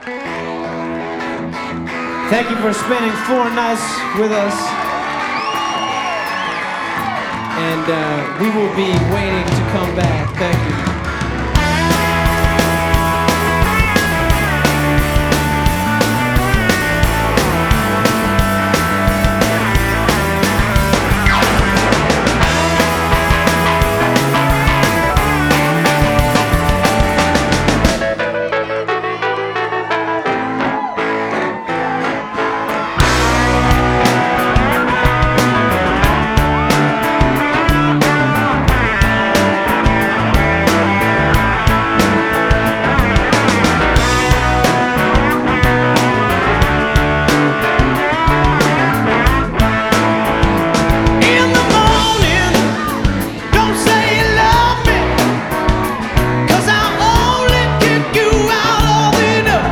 Thank you for spending 4 nights with us. And we will be waiting to come back. Thank you.